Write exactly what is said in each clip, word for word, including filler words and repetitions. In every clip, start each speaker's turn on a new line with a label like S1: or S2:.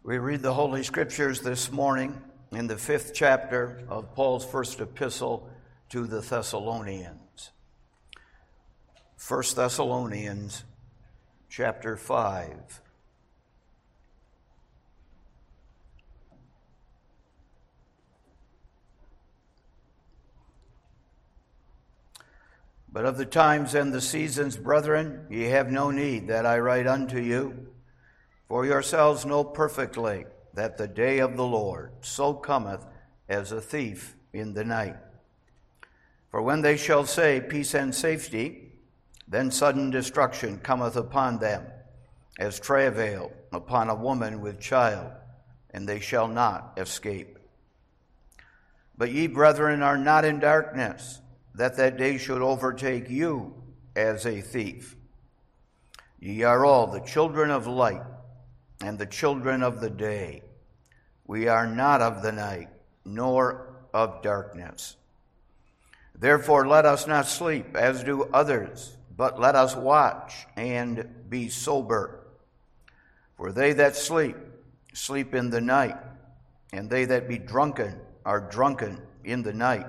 S1: We read the Holy Scriptures this morning in the fifth chapter of Paul's first epistle to the Thessalonians. First Thessalonians chapter five. But of the times and the seasons, brethren, ye have no need that I write unto you. For yourselves know perfectly that the day of the Lord so cometh as a thief in the night. For when they shall say, peace and safety, then sudden destruction cometh upon them, as travail upon a woman with child, and they shall not escape. But ye, brethren, are not in darkness, that that day should overtake you as a thief. Ye are all the children of light, and the children of the day. We are not of the night, nor of darkness. Therefore let us not sleep, as do others, but let us watch and be sober. For they that sleep, sleep in the night, and they that be drunken are drunken in the night.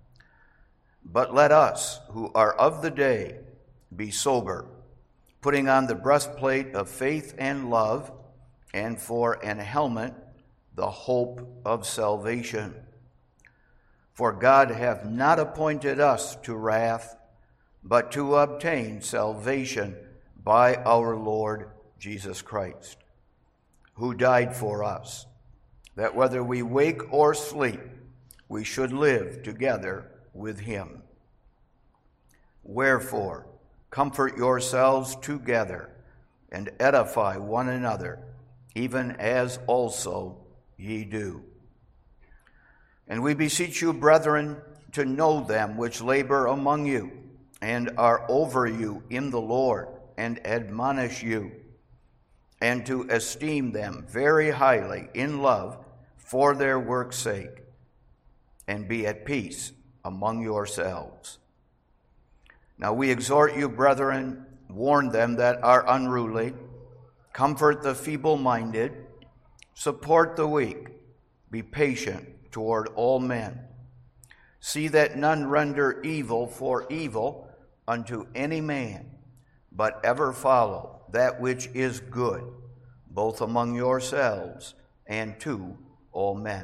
S1: But let us, who are of the day, be sober, putting on the breastplate of faith and love, and for an helmet, the hope of salvation. For God hath not appointed us to wrath, but to obtain salvation by our Lord Jesus Christ, who died for us, that whether we wake or sleep, we should live together with him. Wherefore, comfort yourselves together, and edify one another, even as also ye do. And we beseech you, brethren, to know them which labor among you, and are over you in the Lord, and admonish you, and to esteem them very highly in love for their work's sake, and be at peace among yourselves. Now we exhort you, brethren, warn them that are unruly, comfort the feeble-minded, support the weak, be patient toward all men. See that none render evil for evil unto any man, but ever follow that which is good, both among yourselves and to all men.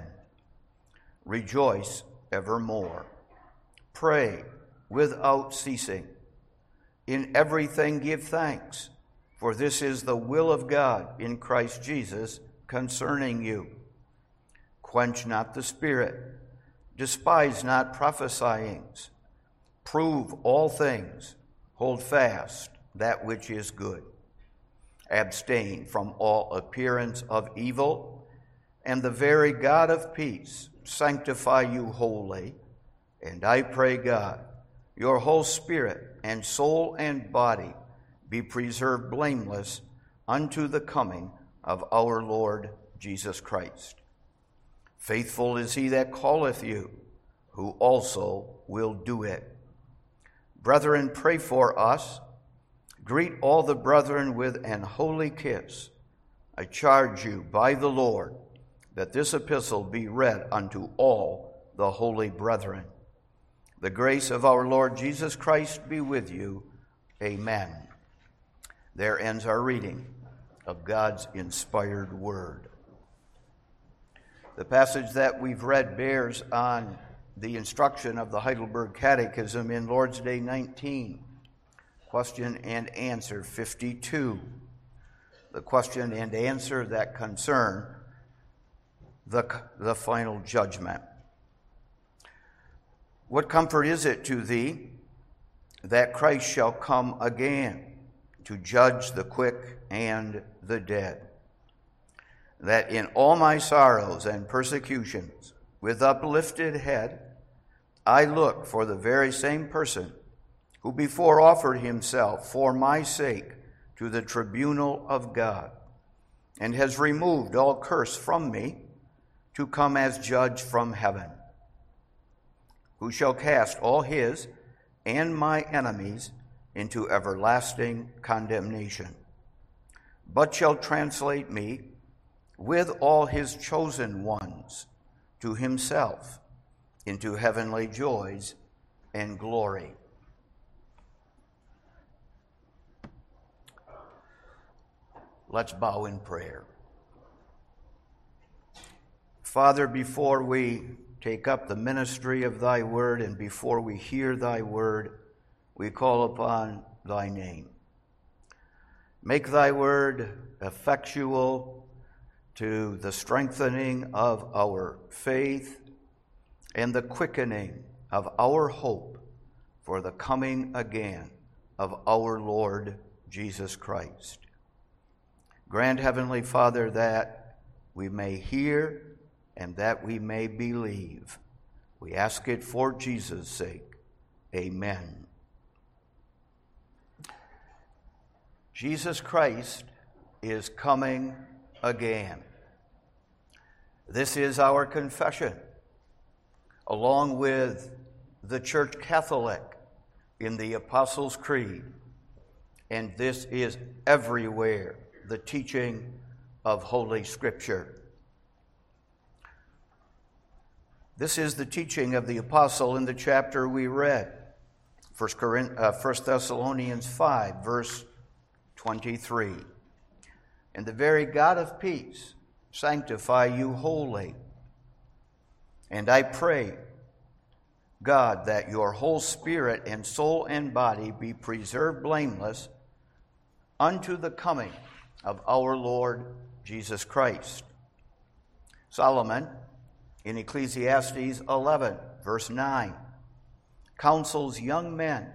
S1: Rejoice evermore. Pray without ceasing. In everything give thanks, for this is the will of God in Christ Jesus concerning you. Quench not the spirit, despise not prophesyings. Prove all things, hold fast that which is good. Abstain from all appearance of evil, and the very God of peace sanctify you wholly. And I pray God, your whole spirit and soul and body be preserved blameless unto the coming of our Lord Jesus Christ. Faithful is he that calleth you, who also will do it. Brethren, pray for us. Greet all the brethren with an holy kiss. I charge you by the Lord that this epistle be read unto all the holy brethren. The grace of our Lord Jesus Christ be with you. Amen. There ends our reading of God's inspired word. The passage that we've read bears on the instruction of the Heidelberg Catechism in Lord's Day nineteen, question and answer fifty-two. The question and answer that concern the, the final judgment. What comfort is it to thee that Christ shall come again to judge the quick and the dead? That in all my sorrows and persecutions, with uplifted head, I look for the very same person who before offered himself for my sake to the tribunal of God, and has removed all curse from me, to come as judge from heaven, who shall cast all his and my enemies into everlasting condemnation, but shall translate me with all his chosen ones to himself into heavenly joys and glory. Let's bow in prayer. Father, before we take up the ministry of thy word and before we hear thy word, we call upon thy name. Make thy word effectual to the strengthening of our faith and the quickening of our hope for the coming again of our Lord Jesus Christ. Grant, Heavenly Father, that we may hear and that we may believe. We ask it for Jesus' sake. Amen. Jesus Christ is coming again. This is our confession, along with the Church Catholic in the Apostles' Creed. And this is everywhere the teaching of Holy Scripture. This is the teaching of the apostle in the chapter we read, First Thessalonians five, verse twenty-three. And the very God of peace sanctify you wholly. And I pray, God, that your whole spirit and soul and body be preserved blameless unto the coming of our Lord Jesus Christ. Solomon, in Ecclesiastes eleven, verse nine, counsels young men,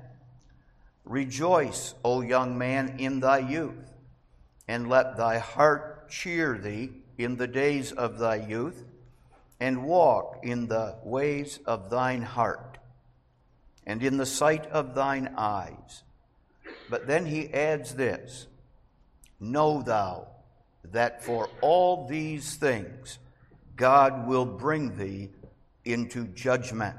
S1: rejoice, O young man, in thy youth, and let thy heart cheer thee in the days of thy youth, and walk in the ways of thine heart, and in the sight of thine eyes. But then he adds this, know thou that for all these things God will bring thee into judgment.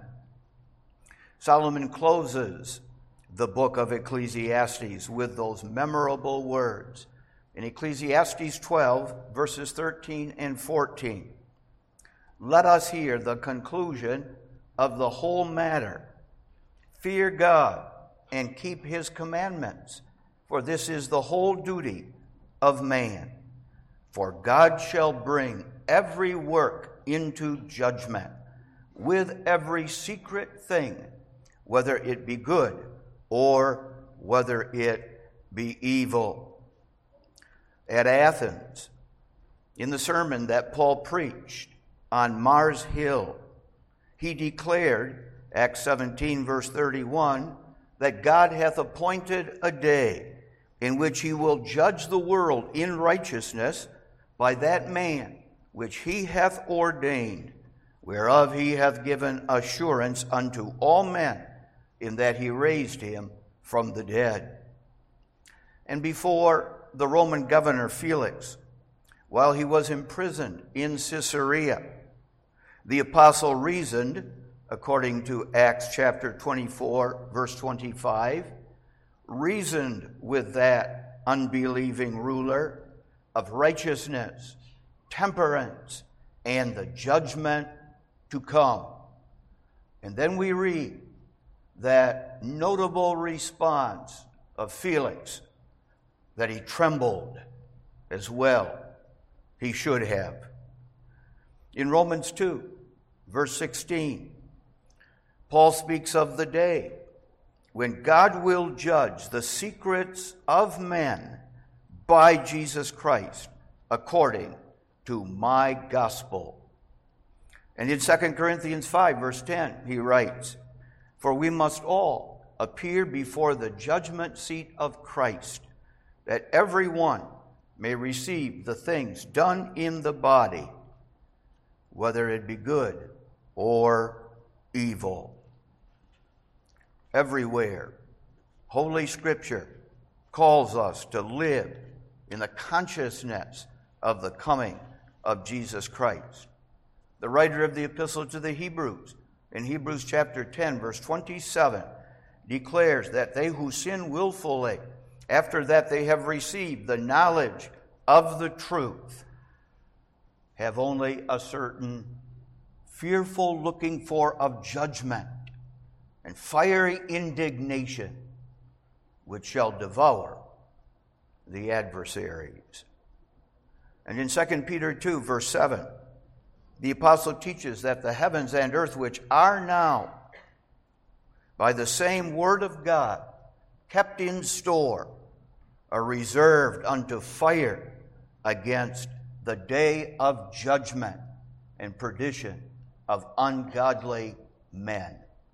S1: Solomon closes the book of Ecclesiastes with those memorable words in Ecclesiastes twelve, verses thirteen and fourteen. Let us hear the conclusion of the whole matter. Fear God and keep his commandments, for this is the whole duty of man. For God shall bring every work into judgment, with every secret thing, whether it be good or whether it be evil. At Athens, in the sermon that Paul preached on Mars Hill, he declared, Acts seventeen, verse thirty-one, that God hath appointed a day in which he will judge the world in righteousness by that man which he hath ordained, whereof he hath given assurance unto all men, in that he raised him from the dead. And before the Roman governor Felix, while he was imprisoned in Caesarea, the apostle reasoned, according to Acts chapter twenty-four, verse twenty-five, reasoned with that unbelieving ruler of righteousness, temperance, and the judgment to come. And then we read that notable response of Felix, that he trembled as well. He should have. In Romans two, verse sixteen, Paul speaks of the day when God will judge the secrets of men by Jesus Christ, according to my gospel. And in Second Corinthians five, verse ten, he writes, for we must all appear before the judgment seat of Christ, that every one may receive the things done in the body, whether it be good or evil. Everywhere, Holy Scripture calls us to live in the consciousness of the coming of Jesus Christ. The writer of the Epistle to the Hebrews, in Hebrews chapter ten, verse twenty-seven, declares that they who sin willfully, after that they have received the knowledge of the truth, have only a certain fearful looking for of judgment and fiery indignation, which shall devour the adversaries. And in Second Peter two, verse seven, the apostle teaches that the heavens and earth, which are now, by the same word of God, kept in store, are reserved unto fire against the day of judgment and perdition of ungodly men.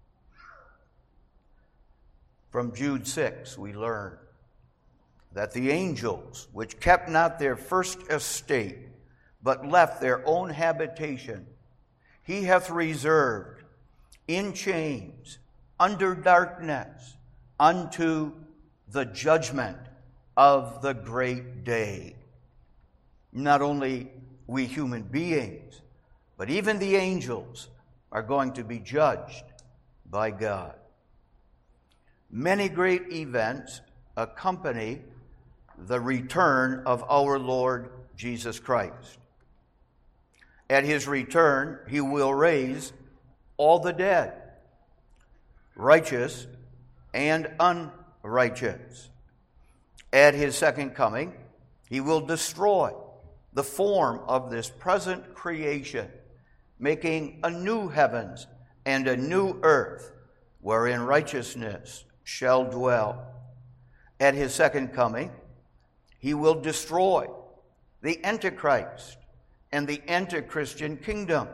S1: From Jude six, we learn that the angels, which kept not their first estate, but left their own habitation, he hath reserved in chains, under darkness, unto the judgment of the great day. Not only we human beings, but even the angels are going to be judged by God. Many great events accompany the return of our Lord Jesus Christ. At his return, he will raise all the dead, righteous and unrighteous. At his second coming, he will destroy the form of this present creation, making a new heavens and a new earth wherein righteousness shall dwell. At his second coming, he will destroy the Antichrist and the anti-Christian kingdom.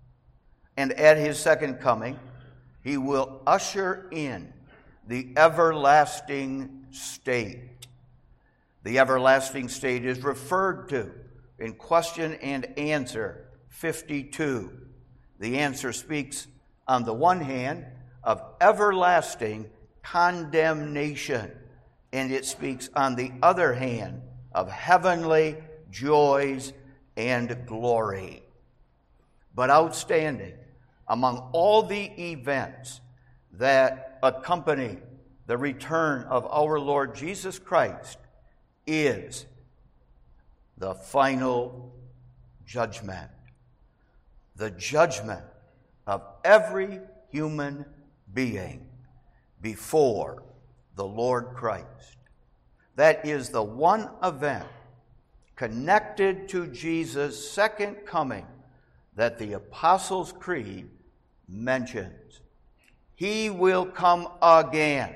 S1: And at his second coming, he will usher in the everlasting state. The everlasting state is referred to in question and answer fifty-two. The answer speaks, on the one hand, of everlasting condemnation, and it speaks, on the other hand, of heavenly joys and glory. But outstanding among all the events that accompany the return of our Lord Jesus Christ is the final judgment. The judgment of every human being before the Lord Christ. That is the one event connected to Jesus' second coming that the Apostles' Creed mentions. He will come again,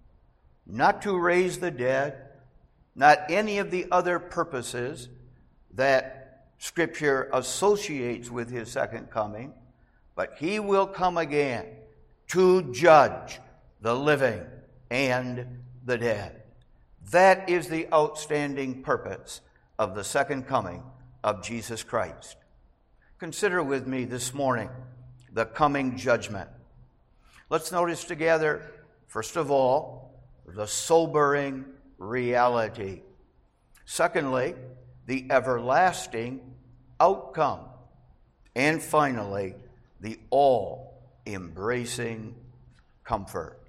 S1: not to raise the dead, not any of the other purposes that Scripture associates with his second coming, but he will come again to judge the living and the dead. That is the outstanding purpose of the second coming of Jesus Christ. Consider with me this morning the coming judgment. Let's notice together, first of all, the sobering reality. Secondly, the everlasting outcome. And finally, the all-embracing comfort.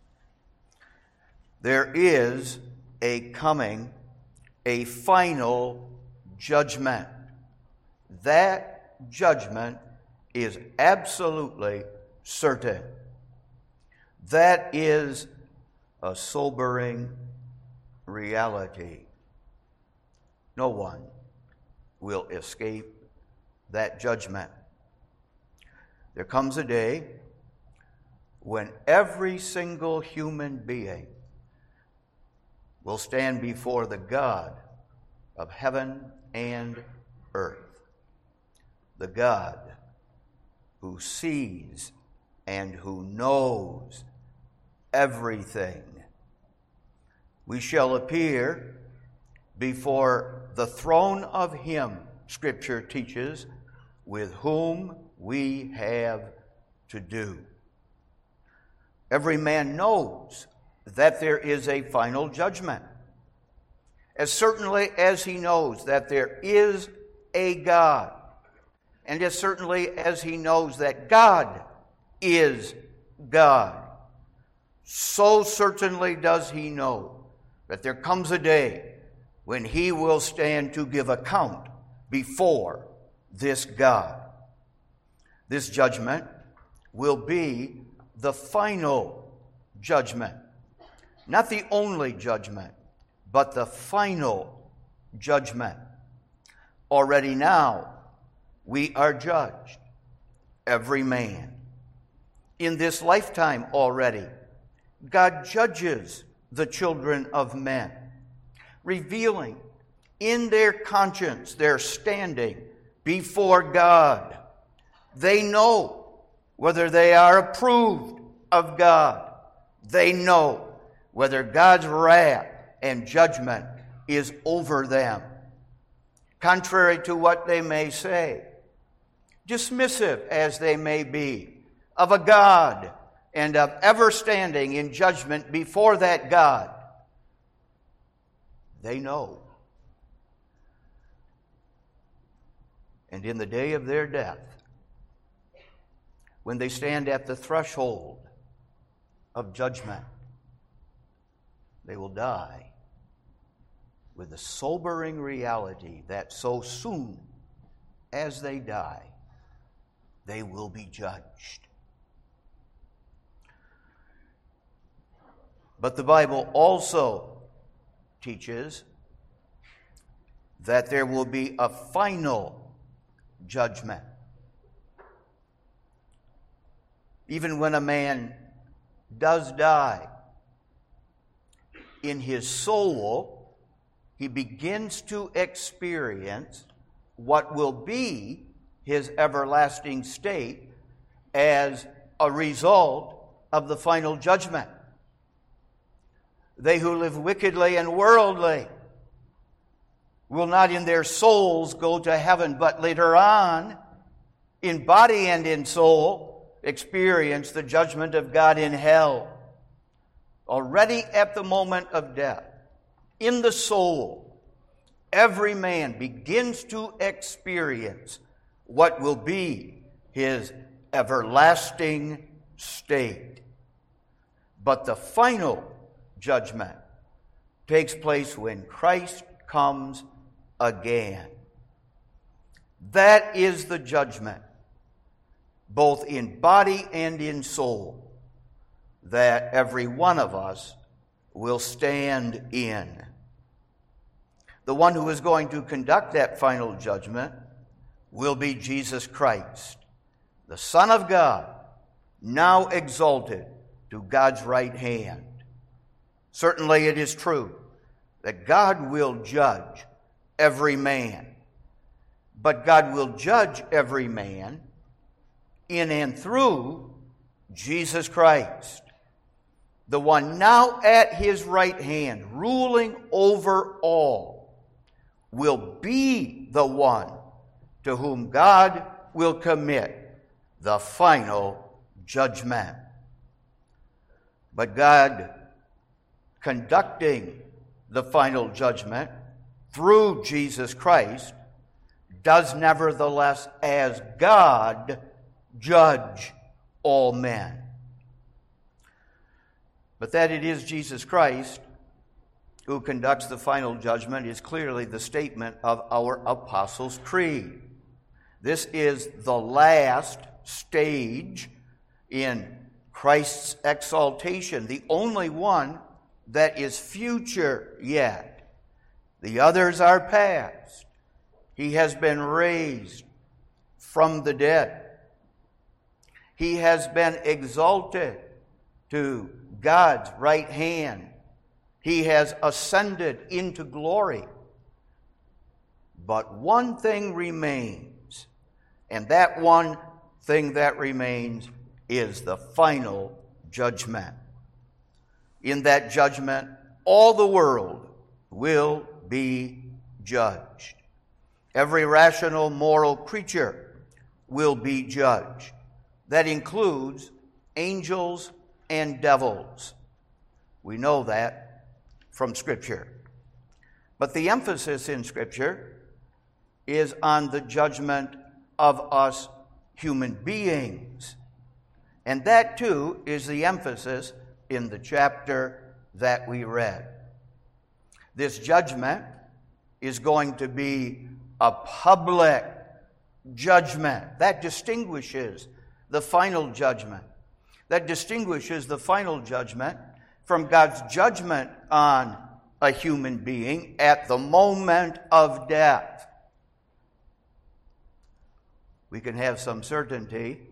S1: There is a coming, a final judgment. That judgment is absolutely certain. That is a sobering reality. No one will escape that judgment. There comes a day when every single human being will stand before the God of heaven and earth, the God who sees and who knows everything. We shall appear before the throne of him, Scripture teaches, with whom we have to do. Every man knows that there is a final judgment, as certainly as he knows that there is a God, and as certainly as he knows that God is God. So certainly does he know that there comes a day when he will stand to give account before this God. This judgment will be the final judgment. Not the only judgment, but the final judgment. Already now, we are judged, every man. In this lifetime already, God judges the children of men, revealing in their conscience their standing before God. They know whether they are approved of God. They know whether God's wrath and judgment is over them. Contrary to what they may say, dismissive as they may be of a God and of ever standing in judgment before that God, they know. And in the day of their death, when they stand at the threshold of judgment, they will die with the sobering reality that so soon as they die, they will be judged. But the Bible also teaches that there will be a final judgment. Even when a man does die, in his soul, he begins to experience what will be his everlasting state as a result of the final judgment. They who live wickedly and worldly will not in their souls go to heaven, but later on, in body and in soul, experience the judgment of God in hell. Already at the moment of death, in the soul, every man begins to experience what will be his everlasting state. But the final judgment takes place when Christ comes again. That is the judgment, both in body and in soul, that every one of us will stand in. The one who is going to conduct that final judgment will be Jesus Christ, the Son of God, now exalted to God's right hand. Certainly it is true that God will judge every man, but God will judge every man in and through Jesus Christ, the one now at his right hand, ruling over all, will be the one to whom God will commit the final judgment. But God, conducting the final judgment through Jesus Christ, does nevertheless, as God, judge all men. But that it is Jesus Christ who conducts the final judgment is clearly the statement of our Apostles' Creed. This is the last stage in Christ's exaltation, the only one that is future yet. The others are past. He has been raised from the dead. He has been exalted to God's right hand. He has ascended into glory. But one thing remains, and that one thing that remains is the final judgment. In that judgment, all the world will be judged. Every rational, moral creature will be judged. That includes angels and devils. We know that from Scripture. But the emphasis in Scripture is on the judgment of us human beings. And that too is the emphasis in the chapter that we read. This judgment is going to be a public judgment. That distinguishes the final judgment. That distinguishes the final judgment from God's judgment on a human being at the moment of death. We can have some certainty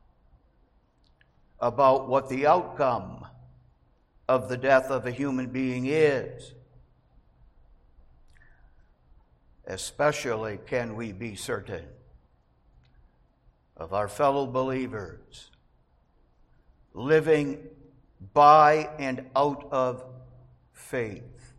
S1: about what the outcome of the death of a human being is. Especially can we be certain of our fellow believers living by and out of faith,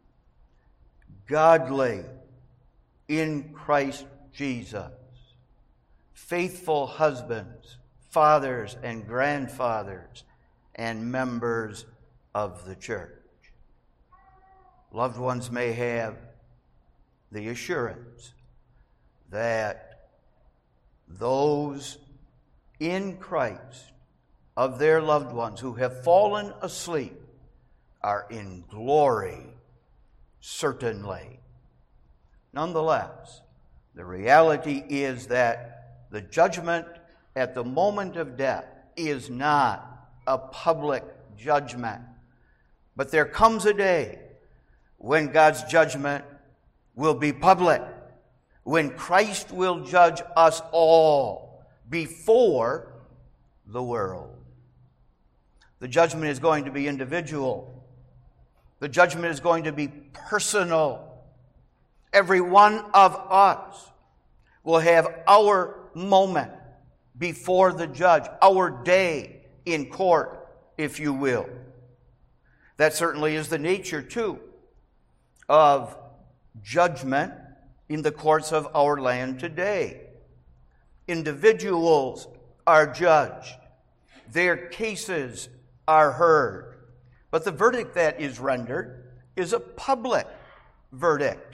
S1: godly in Christ Jesus, faithful husbands, fathers and grandfathers, and members of the church. Loved ones may have the assurance that those in Christ of their loved ones who have fallen asleep are in glory, certainly. Nonetheless, the reality is that the judgment at the moment of death is not a public judgment. But there comes a day when God's judgment will be public, when Christ will judge us all before the world. The judgment is going to be individual. The judgment is going to be personal. Every one of us will have our moment before the judge, our day in court, if you will. That certainly is the nature, too, of judgment in the courts of our land today. Individuals are judged. Their cases are heard. But the verdict that is rendered is a public verdict.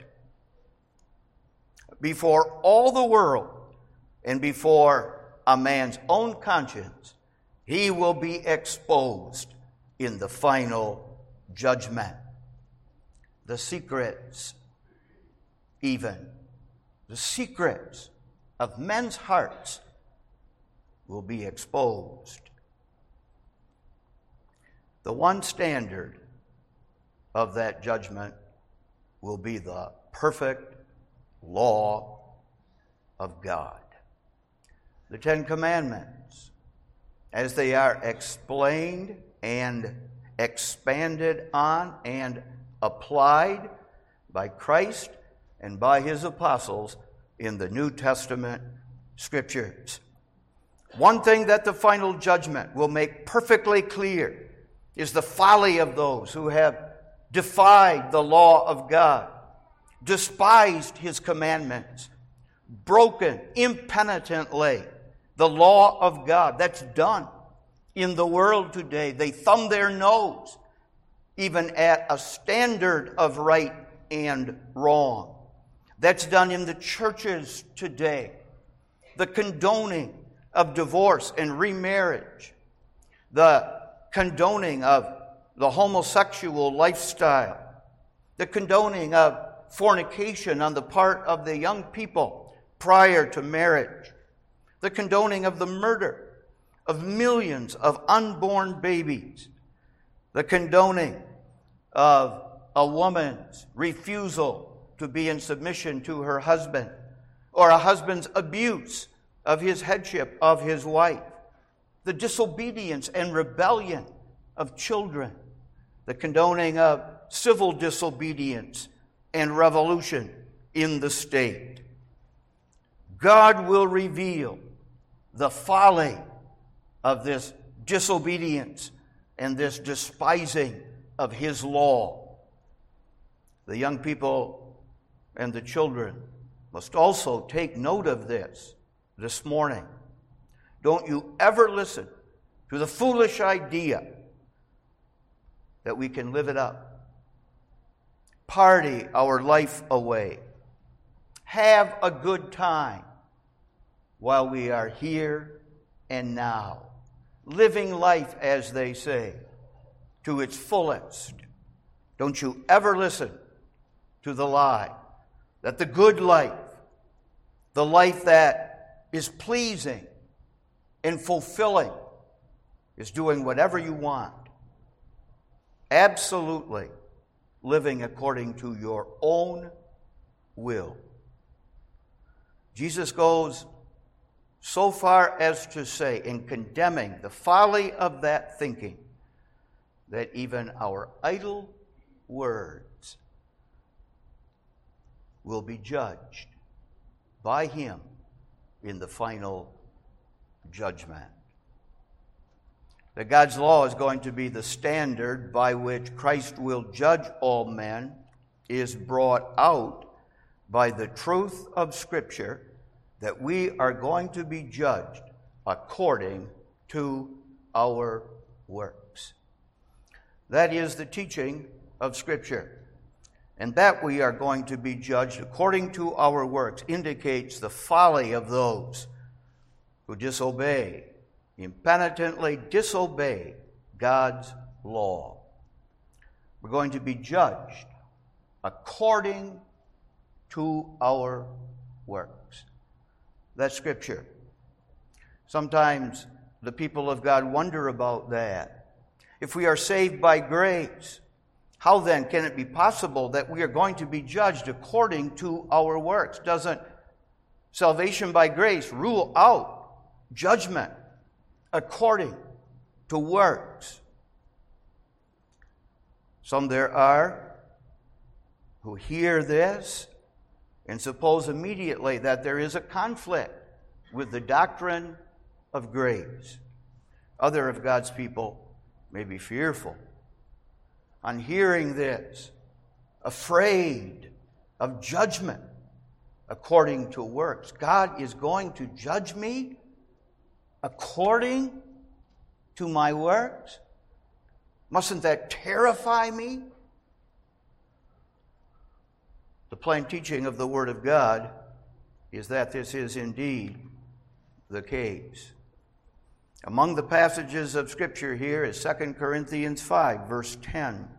S1: Before all the world and before a man's own conscience, he will be exposed in the final judgment. The secrets, even the secrets of men's hearts, will be exposed. The one standard of that judgment will be the perfect law of God. The Ten Commandments, as they are explained and expanded on and applied by Christ and by his apostles in the New Testament Scriptures. One thing that the final judgment will make perfectly clear is the folly of those who have defied the law of God, despised his commandments, broken impenitently the law of God. That's done in the world today. They thumb their nose even at a standard of right and wrong. That's done in the churches today. The condoning of divorce and remarriage, the condoning of the homosexual lifestyle, the condoning of fornication on the part of the young people prior to marriage, the condoning of the murder of millions of unborn babies, the condoning of a woman's refusal to be in submission to her husband, or a husband's abuse of his headship of his wife, the disobedience and rebellion of children, the condoning of civil disobedience and revolution in the state. God will reveal the folly of this disobedience and this despising of his law. The young people and the children must also take note of this this morning. Don't you ever listen to the foolish idea that we can live it up, party our life away, have a good time while we are here and now, living life, as they say, to its fullest. Don't you ever listen to the lie that the good life, the life that is pleasing and fulfilling, is doing whatever you want. Absolutely living according to your own will. Jesus goes so far as to say, in condemning the folly of that thinking, that even our idle words will be judged by Him in the final judgment. That God's law is going to be the standard by which Christ will judge all men is brought out by the truth of Scripture that we are going to be judged according to our works. That is the teaching of Scripture. And that we are going to be judged according to our works indicates the folly of those who disobey, impenitently disobey God's law. We're going to be judged according to our works. That's Scripture. Sometimes the people of God wonder about that. If we are saved by grace, how then can it be possible that we are going to be judged according to our works? Doesn't salvation by grace rule out judgment according to works? Some there are who hear this and suppose immediately that there is a conflict with the doctrine of grace. Other of God's people may be fearful on hearing this, afraid of judgment according to works. God is going to judge me according to my works? Mustn't that terrify me? The plain teaching of the Word of God is that this is indeed the case. Among the passages of Scripture here is Second Corinthians five, verse ten.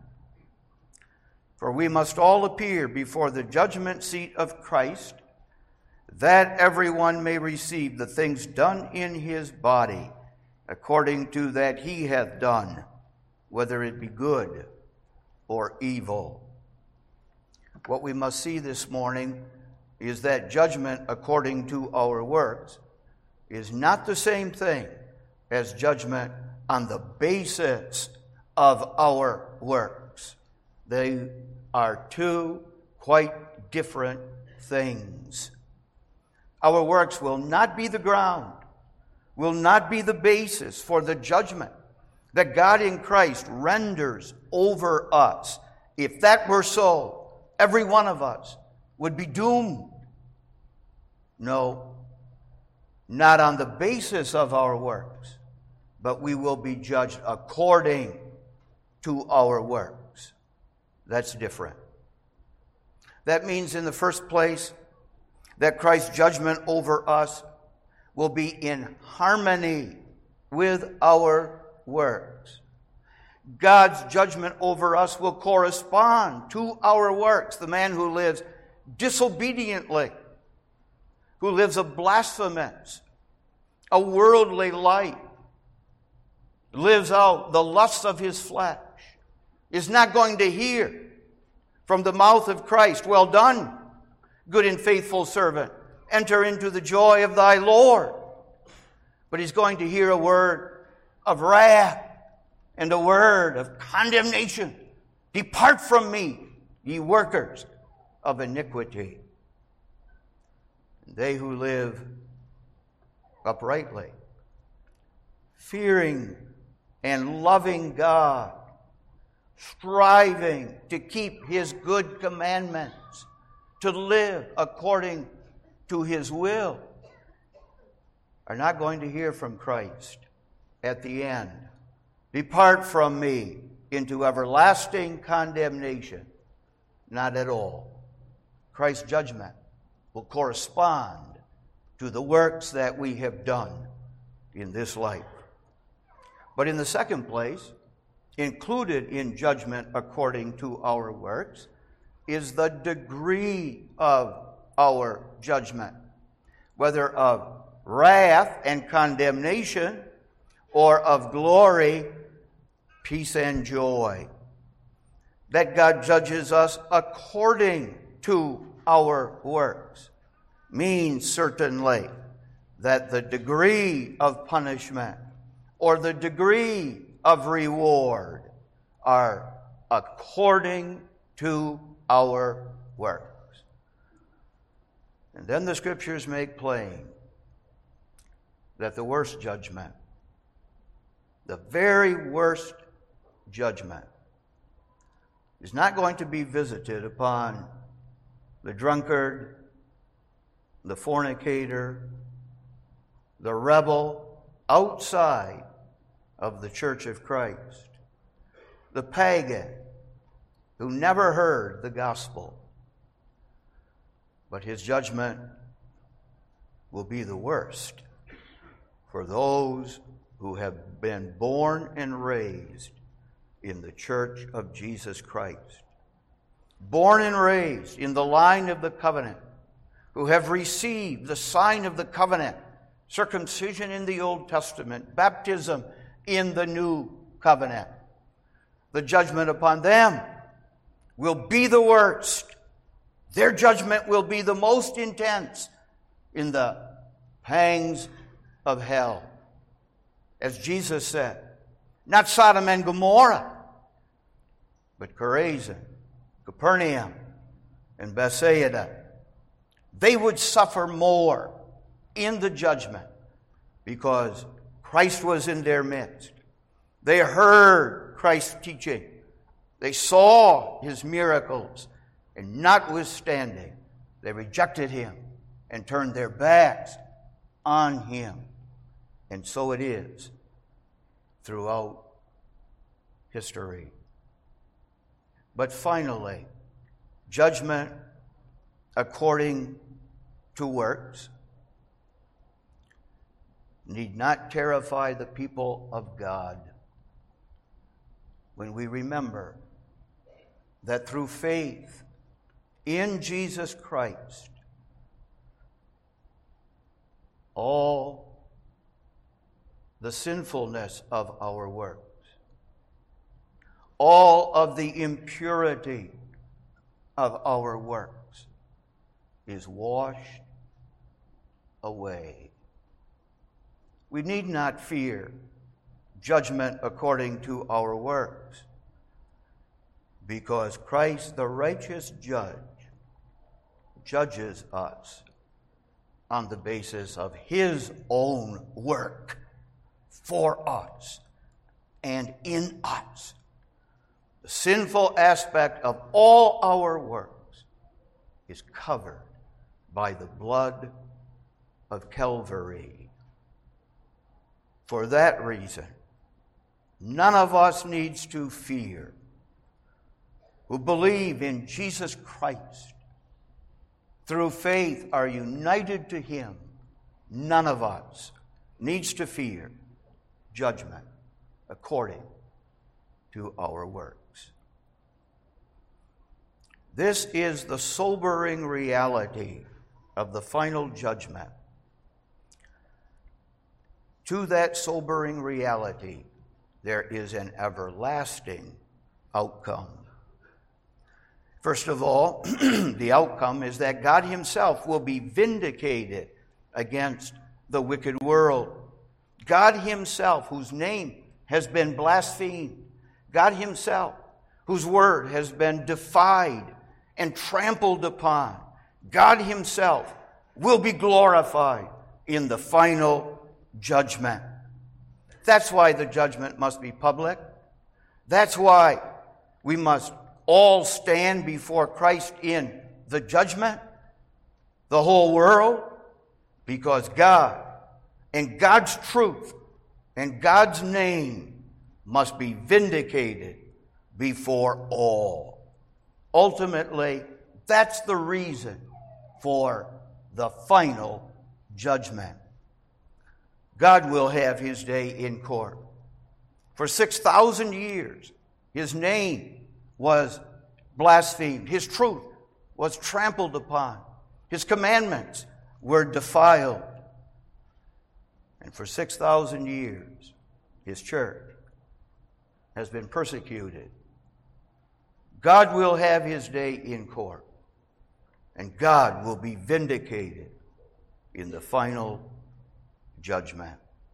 S1: For we must all appear before the judgment seat of Christ, that everyone may receive the things done in his body, according to that he hath done, whether it be good or evil. What we must see this morning is that judgment according to our works is not the same thing as judgment on the basis of our works. They are two quite different things. Our works will not be the ground, will not be the basis for the judgment that God in Christ renders over us. If that were so, every one of us would be doomed. No, not on the basis of our works, but we will be judged according to our works. That's different. That means, in the first place, that Christ's judgment over us will be in harmony with our works. God's judgment over us will correspond to our works. The man who lives disobediently, who lives a blasphemous, a worldly life, lives out the lusts of his flesh, is not going to hear from the mouth of Christ, "Well done, good and faithful servant, enter into the joy of thy Lord." But he's going to hear a word of wrath and a word of condemnation. "Depart from me, ye workers of iniquity." And they who live uprightly, fearing and loving God, striving to keep His good commandments, to live according to His will, are not going to hear from Christ at the end, "Depart from me into everlasting condemnation." Not at all. Christ's judgment will correspond to the works that we have done in this life. But in the second place, included in judgment according to our works, is the degree of our judgment, whether of wrath and condemnation, or of glory, peace and joy. That God judges us according to our works means certainly that the degree of punishment or the degree of reward are according to our works. And then the Scriptures make plain that the worst judgment, the very worst judgment, is not going to be visited upon the drunkard, the fornicator, the rebel outside of the church of Christ, the pagan who never heard the gospel. But his judgment will be the worst for those who have been born and raised in the church of Jesus Christ. Born and raised in the line of the covenant, who have received the sign of the covenant, circumcision in the Old Testament, baptism in the New Covenant. The judgment upon them will be the worst. Their judgment will be the most intense in the pangs of hell. As Jesus said, not Sodom and Gomorrah, but Chorazin, Capernaum, and Bethsaida. They would suffer more in the judgment because Christ was in their midst. They heard Christ's teaching. They saw his miracles. And notwithstanding, they rejected him and turned their backs on him. And so it is throughout history. But finally, judgment according to works need not terrify the people of God when we remember that through faith in Jesus Christ, all the sinfulness of our works, all of the impurity of our works is washed away. We need not fear judgment according to our works, because Christ, the righteous judge, judges us on the basis of his own work for us and in us. The sinful aspect of all our works is covered by the blood of Calvary. For that reason, none of us needs to fear who believe in Jesus Christ, through faith are united to him. None of us needs to fear judgment according to our works. This is the sobering reality of the final judgment. To that sobering reality, there is an everlasting outcome. First of all, the outcome is that God himself will be vindicated against the wicked world. God himself, whose name has been blasphemed, God himself, whose word has been defied and trampled upon, God himself will be glorified in the final judgment. That's why the judgment must be public. That's why we must all stand before Christ in the judgment, the whole world, because God and God's truth and God's name must be vindicated before all. Ultimately, that's the reason for the final judgment. God will have his day in court. For six thousand years, his name was blasphemed. His truth was trampled upon. His commandments were defiled. And for six thousand years, his church has been persecuted. God will have his day in court, and God will be vindicated in the final judgment.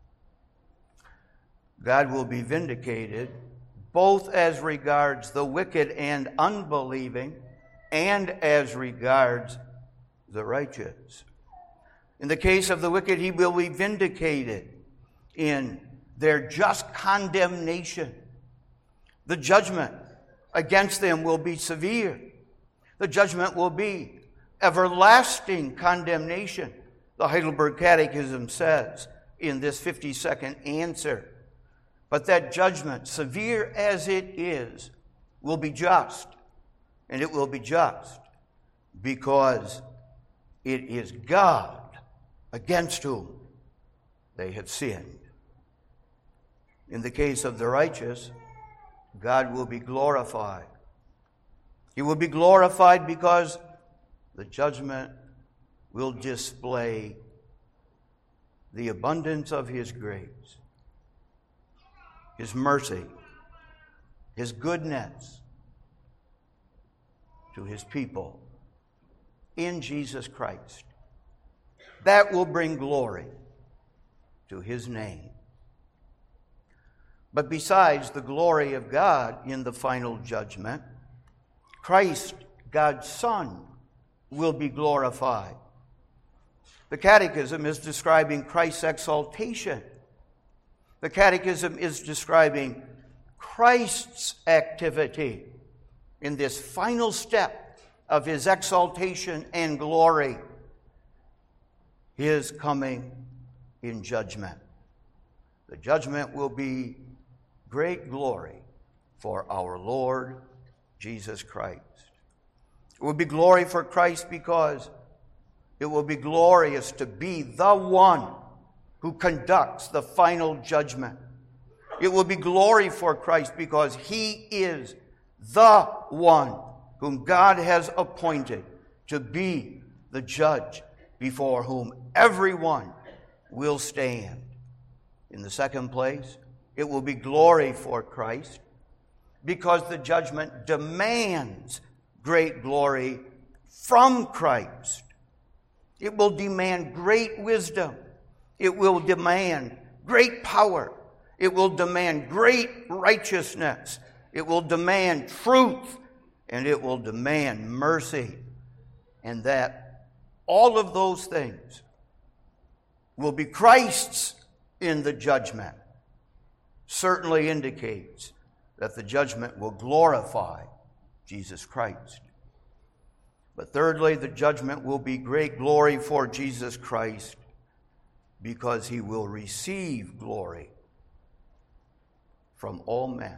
S1: God will be vindicated both as regards the wicked and unbelieving, and as regards the righteous. In the case of the wicked, he will be vindicated in their just condemnation. The judgment against them will be severe. The judgment will be everlasting condemnation. The Heidelberg Catechism says in this fifty-second answer, but that judgment, severe as it is, will be just. And it will be just because it is God against whom they have sinned. In the case of the righteous, God will be glorified. He will be glorified because the judgment will display the abundance of his grace, his mercy, his goodness to his people in Jesus Christ. That will bring glory to his name. But besides the glory of God in the final judgment, Christ, God's Son, will be glorified. The Catechism is describing Christ's exaltation. The Catechism is describing Christ's activity in this final step of his exaltation and glory, his coming in judgment. The judgment will be great glory for our Lord Jesus Christ. It will be glory for Christ because it will be glorious to be the one who conducts the final judgment. It will be glory for Christ because he is the one whom God has appointed to be the judge before whom everyone will stand. In the second place, it will be glory for Christ because the judgment demands great glory from Christ. It will demand great wisdom. It will demand great power. It will demand great righteousness. It will demand truth. And it will demand mercy. And that all of those things will be Christ's in the judgment certainly indicates that the judgment will glorify Jesus Christ. But thirdly, the judgment will be great glory for Jesus Christ because he will receive glory from all men.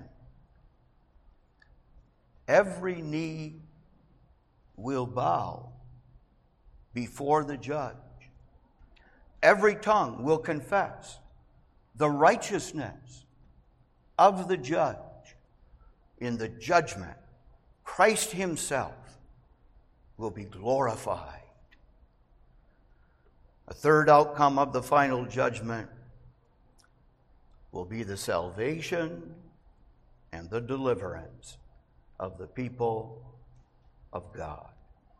S1: Every knee will bow before the judge. Every tongue will confess the righteousness of the judge. In the judgment, Christ himself will be glorified. A third outcome of the final judgment will be the salvation and the deliverance of the people of God.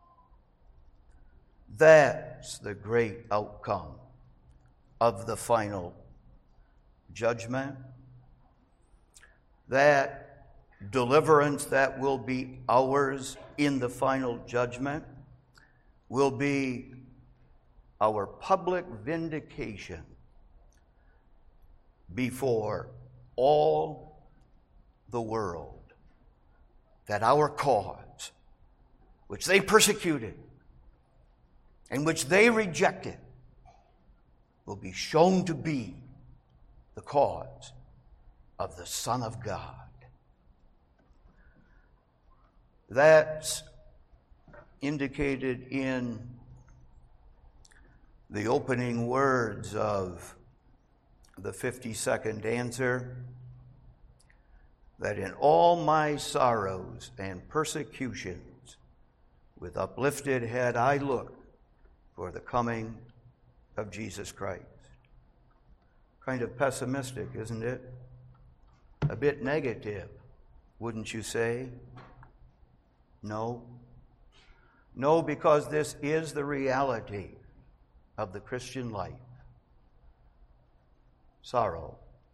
S1: That's the great outcome of the final judgment. That deliverance that will be ours in the final judgment will be our public vindication before all the world that our cause, which they persecuted and which they rejected, will be shown to be the cause of the Son of God. That's indicated in the opening words of the fifty-second answer, that in all my sorrows and persecutions, with uplifted head I look for the coming of Jesus Christ. Kind of pessimistic, isn't it? A bit negative, wouldn't you say? No. No, because this is the reality of the Christian life. Sorrow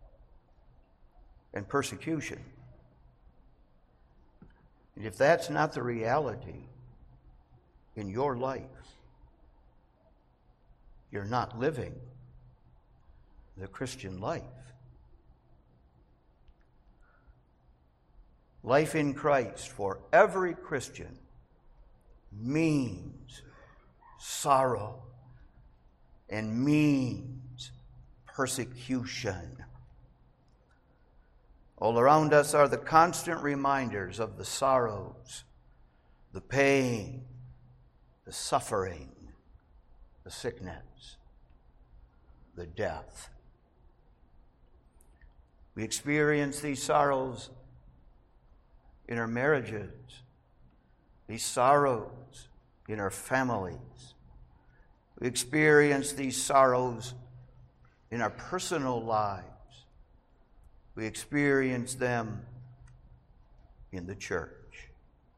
S1: and persecution. And if that's not the reality in your life, you're not living the Christian life. Life in Christ for every Christian means sorrow and means persecution. All around us are the constant reminders of the sorrows, the pain, the suffering, the sickness, the death. We experience these sorrows in our marriages, these sorrows in our families. We experience these sorrows in our personal lives. We experience them in the church.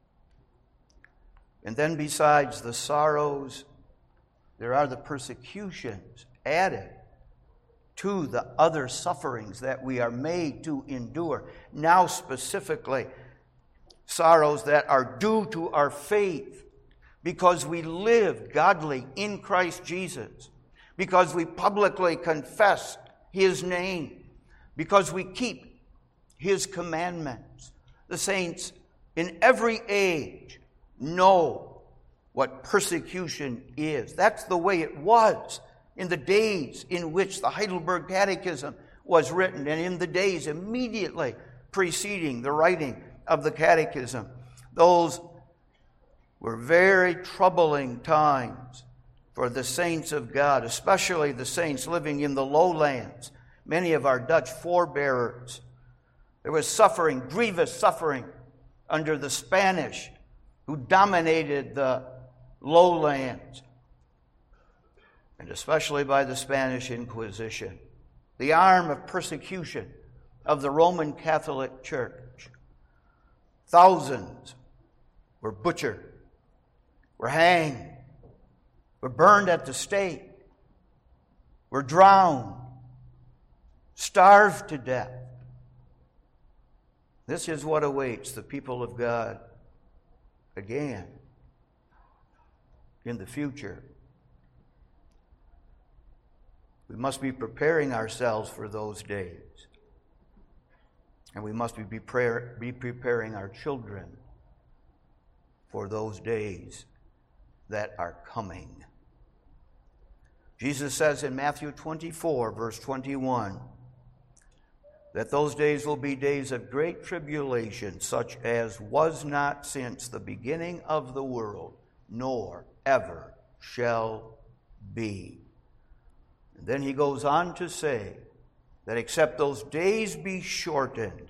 S1: And then besides the sorrows, there are the persecutions added to the other sufferings that we are made to endure. Now specifically, sorrows that are due to our faith because we live godly in Christ Jesus, because we publicly confess His name, because we keep His commandments. The saints in every age know what persecution is. That's the way it was in the days in which the Heidelberg Catechism was written and in the days immediately preceding the writing of the Catechism. Those were very troubling times for the saints of God, especially the saints living in the lowlands. Many of our Dutch forebearers. There was suffering, grievous suffering, under the Spanish who dominated the lowlands, and especially by the Spanish Inquisition, the arm of persecution of the Roman Catholic Church. Thousands were butchered, were hanged, were burned at the stake, were drowned, starved to death. This is what awaits the people of God again in the future. We must be preparing ourselves for those days. And we must be, prayer, be preparing our children for those days that are coming. Jesus says in Matthew twenty-four, verse twenty-one, that those days will be days of great tribulation, such as was not since the beginning of the world, nor ever shall be. And then he goes on to say that except those days be shortened,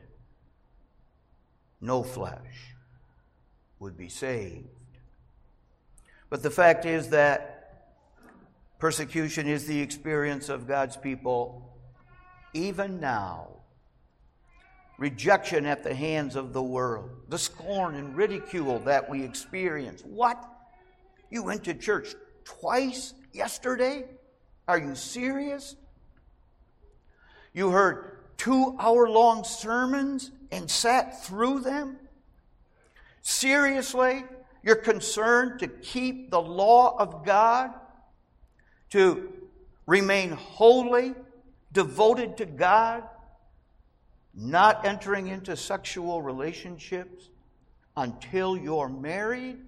S1: no flesh would be saved. But the fact is that persecution is the experience of God's people even now. Rejection at the hands of the world, the scorn and ridicule that we experience. What? You went to church twice yesterday? Are you serious? You heard two-hour-long sermons and sat through them? Seriously? You're concerned to keep the law of God? To remain holy, devoted to God? Not entering into sexual relationships until you're married?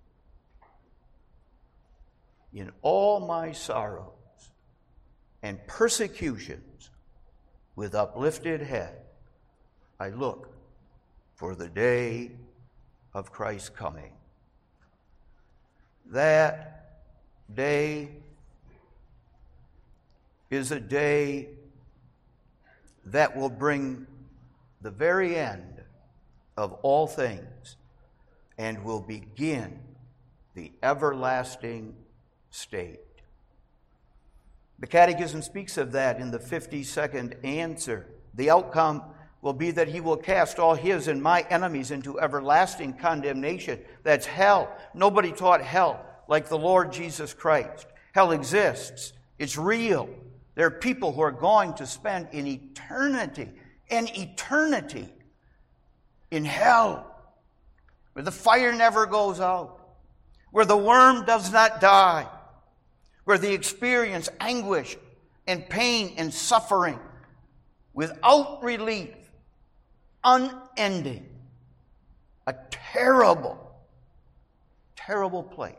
S1: In all my sorrows and persecutions, with uplifted head, I look for the day of Christ's coming. That day is a day that will bring the very end of all things and will begin the everlasting state. The Catechism speaks of that in the fifty-second answer. The outcome will be that he will cast all his and my enemies into everlasting condemnation. That's hell. Nobody taught hell like the Lord Jesus Christ. Hell exists. It's real. There are people who are going to spend an eternity, an eternity in hell, where the fire never goes out, where the worm does not die, where they experience anguish and pain and suffering without relief, unending. A terrible, terrible place.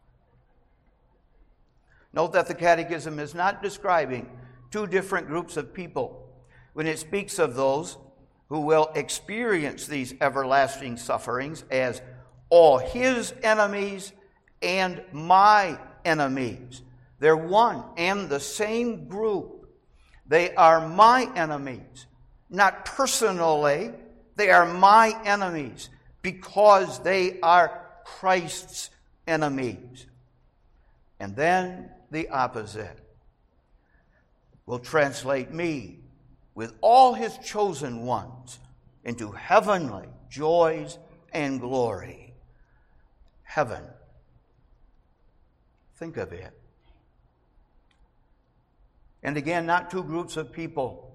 S1: Note that the Catechism is not describing two different groups of people when it speaks of those who will experience these everlasting sufferings as all his enemies and my enemies. They're one and the same group. They are my enemies, not personally. They are my enemies because they are Christ's enemies. And then the opposite will translate me with all his chosen ones into heavenly joys and glory. Heaven. Think of it. And again, not two groups of people.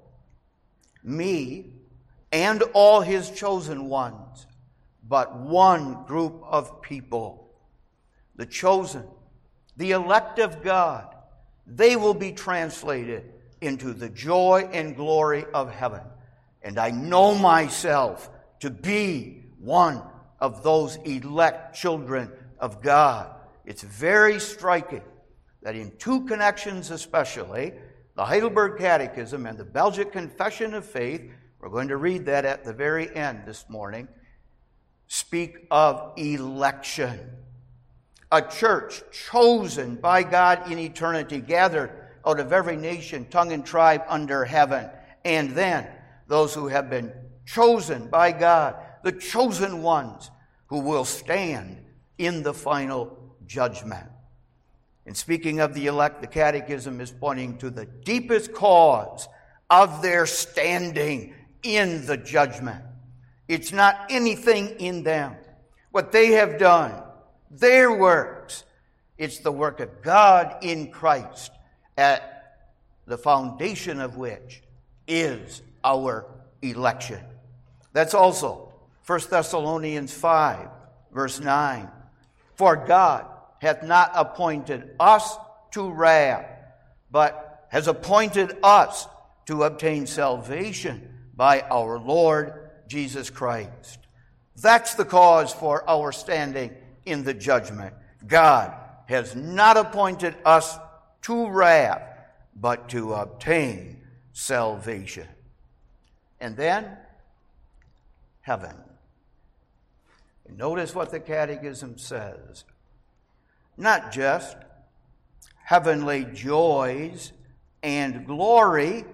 S1: Me and all his chosen ones, but one group of people. The chosen, the elect of God, they will be translated into the joy and glory of heaven. And I know myself to be one of those elect children of God. It's very striking that in two connections especially, the Heidelberg Catechism and the Belgic Confession of Faith, we're going to read that at the very end this morning, speak of election. A church chosen by God in eternity, gathered out of every nation, tongue, and tribe under heaven. And then those who have been chosen by God, the chosen ones who will stand in the final judgment. And speaking of the elect, the Catechism is pointing to the deepest cause of their standing in the judgment. It's not anything in them, what they have done, their works. It's the work of God in Christ, at the foundation of which is our election. That's also First Thessalonians five, verse nine. For God hath not appointed us to wrath, but has appointed us to obtain salvation by our Lord Jesus Christ. That's the cause for our standing in the judgment. God has not appointed us to wrath, but to obtain salvation. And then, heaven. And notice what the Catechism says. Not just heavenly joys and glory.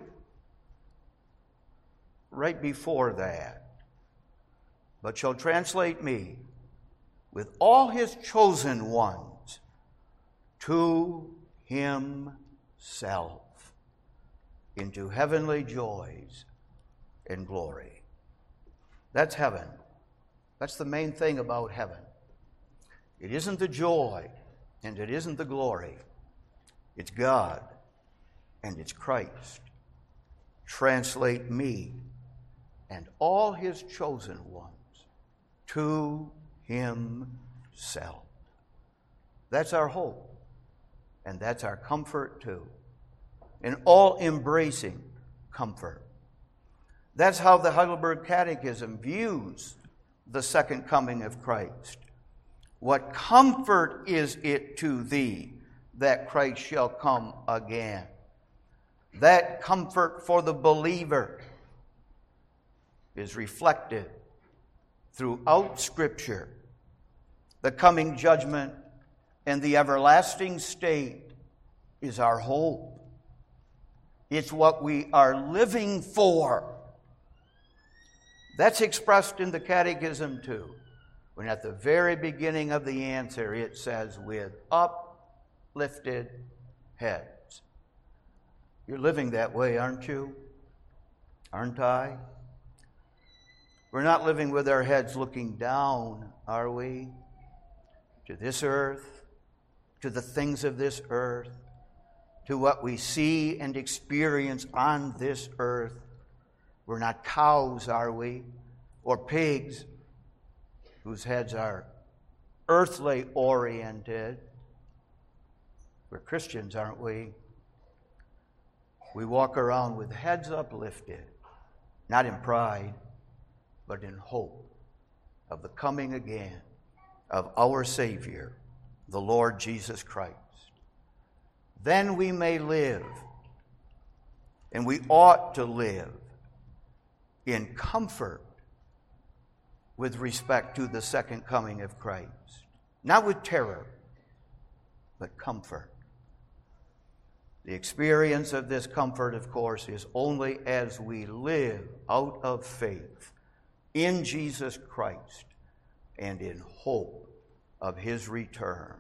S1: Right before that, but shall translate me with all his chosen ones to himself into heavenly joys and glory. That's heaven. That's the main thing about heaven. It isn't the joy and it isn't the glory. It's God and it's Christ. Translate me and all his chosen ones to himself. That's our hope, and that's our comfort too. An all-embracing comfort. That's how the Heidelberg Catechism views the second coming of Christ. What comfort is it to thee that Christ shall come again? That comfort for the believer is reflected throughout Scripture. The coming judgment and the everlasting state is our hope. It's what we are living for. That's expressed in the Catechism too, when at the very beginning of the answer it says, with uplifted heads. You're living that way, aren't you? Aren't I? We're not living with our heads looking down, are we? To this earth, to the things of this earth, to what we see and experience on this earth. We're not cows, are we? Or pigs, whose heads are earthly oriented. We're Christians, aren't we? We walk around with heads uplifted, not in pride, but in hope of the coming again of our Savior, the Lord Jesus Christ. Then we may live, and we ought to live, in comfort with respect to the second coming of Christ. Not with terror, but comfort. The experience of this comfort, of course, is only as we live out of faith in Jesus Christ and in hope of his return.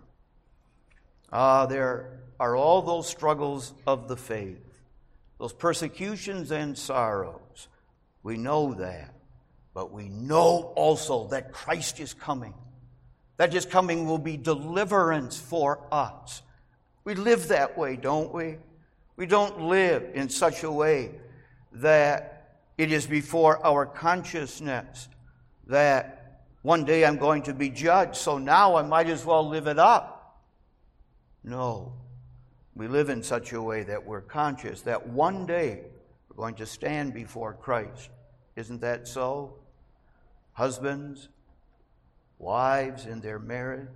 S1: Ah, there are all those struggles of the faith, those persecutions and sorrows. We know that, but we know also that Christ is coming. That his coming will be deliverance for us. We live that way, don't we? We don't live in such a way that it is before our consciousness that one day I'm going to be judged, so now I might as well live it up. No. We live in such a way that we're conscious that one day we're going to stand before Christ. Isn't that so? Husbands, wives in their marriage,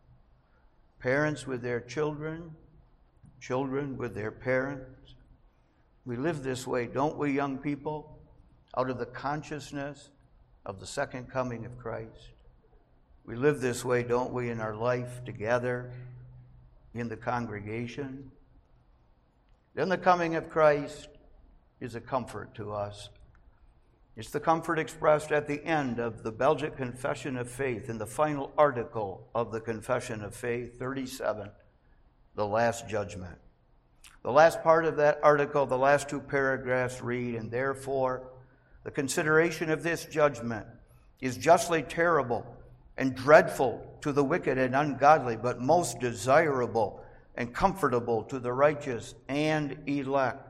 S1: parents with their children, children with their parents. We live this way, don't we, young people? Out of the consciousness of the second coming of Christ. We live this way, don't we, in our life together, in the congregation. Then the coming of Christ is a comfort to us. It's the comfort expressed at the end of the Belgic Confession of Faith, in the final article of the Confession of Faith, thirty-seven, the Last Judgment. The last part of that article, the last two paragraphs read, "And therefore, the consideration of this judgment is justly terrible and dreadful to the wicked and ungodly, but most desirable and comfortable to the righteous and elect.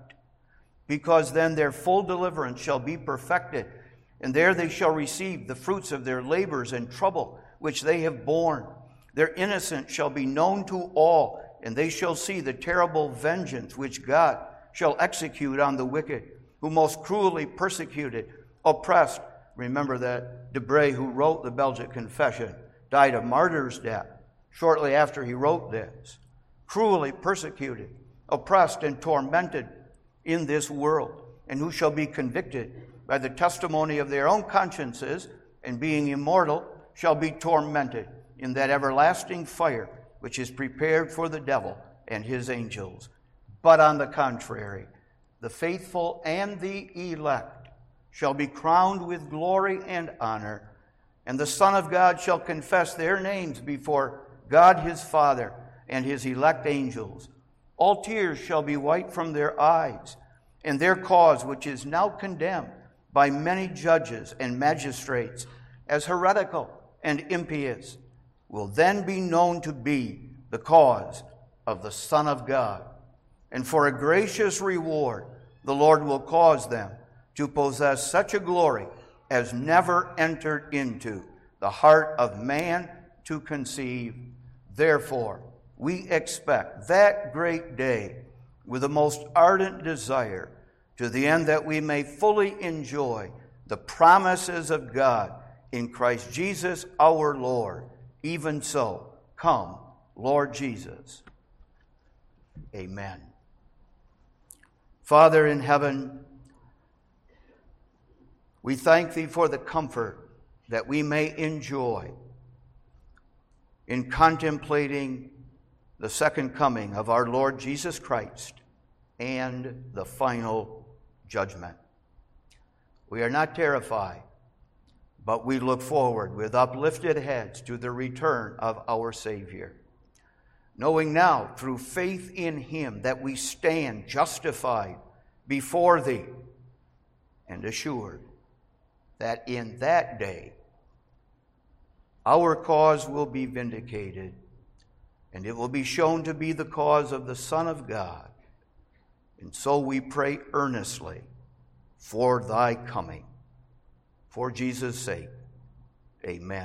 S1: Because then their full deliverance shall be perfected, and there they shall receive the fruits of their labors and trouble which they have borne. Their innocence shall be known to all, and they shall see the terrible vengeance which God shall execute on the wicked, who most cruelly persecuted, oppressed." Remember that Debray, who wrote the Belgic Confession, died a martyr's death shortly after he wrote this. Cruelly persecuted, oppressed, and tormented in this world, and who shall be convicted by the testimony of their own consciences, and being immortal, shall be tormented in that everlasting fire which is prepared for the devil and his angels. But on the contrary, the faithful and the elect shall be crowned with glory and honor, and the Son of God shall confess their names before God his Father and his elect angels. All tears shall be wiped from their eyes, and their cause, which is now condemned by many judges and magistrates as heretical and impious, will then be known to be the cause of the Son of God. And for a gracious reward, the Lord will cause them to possess such a glory as never entered into the heart of man to conceive. Therefore, we expect that great day with the most ardent desire, to the end that we may fully enjoy the promises of God in Christ Jesus our Lord. Even so, come, Lord Jesus. Amen. Father in heaven, we thank thee for the comfort that we may enjoy in contemplating the second coming of our Lord Jesus Christ and the final judgment. We are not terrified, but we look forward with uplifted heads to the return of our Savior. knowing now through faith in him that we stand justified before thee, and assured that in that day our cause will be vindicated, and it will be shown to be the cause of the Son of God. And so we pray earnestly for thy coming. For Jesus' sake, amen.